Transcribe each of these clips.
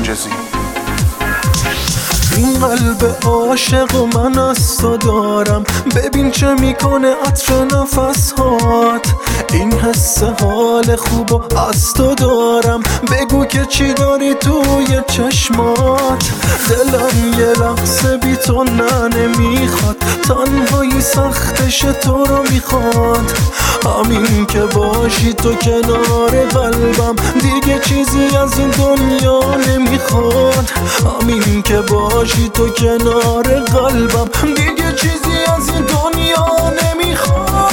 معجزی. این قلب عاشق و من از تو دارم، ببین چه میکنه عطر نفسهات. این حس حال خوب و از تو دارم، بگو که چی داری توی چشمات. دلم یه لحظه بی تو نمیخواد، تنهایی سختش تو رو میخواد. همین که باشی تو کنار قلبم، دیگه چیزی از این دنیا نمیخواد. همین که باشی تو کنار قلبم، دیگه چیزی از این دنیا نمیخواد.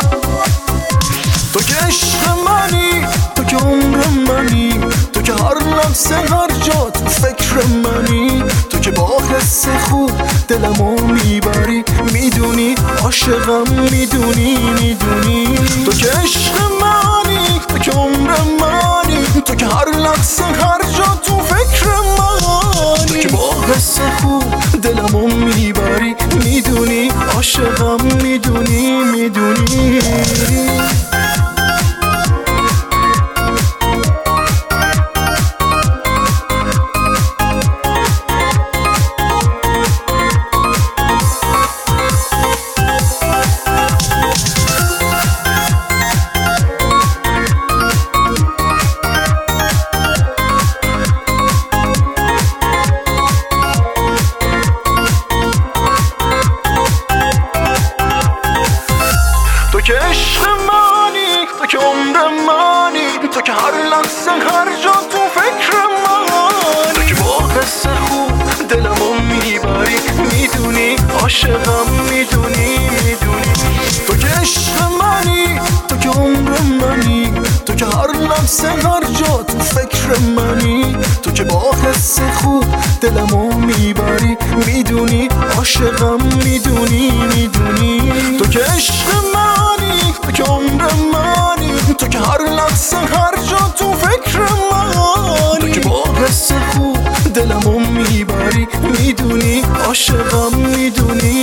تو که عشق منی، تو که عمر منی، تو که هر لحظه هر جا تو فکر منی. تو که با حس خوب دلمو میبری، میدونی عاشقم، میدونی. تو که عشق منی، تو که عمر منی، تو که هر لحظه هر جا تو فکر منی. تو که با حس خوب دلمو میبری، میدونی عاشقم، میدونی. تو که عشق منی، تو که عمر منی، تو که هر لحظه هر جا تو فکر منی. تو که با حس خوب دلمو میبری، میدونی عاشقم، میدونی. تو که عشق منی، تو که عمر منی، تو که هر لحظه هر جا تو فکر منی. تو که با حس خوب دلمو میبری، میدونی عاشقم، میدونی. تو که عشق منی، تو که عمر منی، تو که هر لحظه هر جا تو فکر منی. تو که با حس خوب دلمو میبری، میدونی عاشقم، میدونی.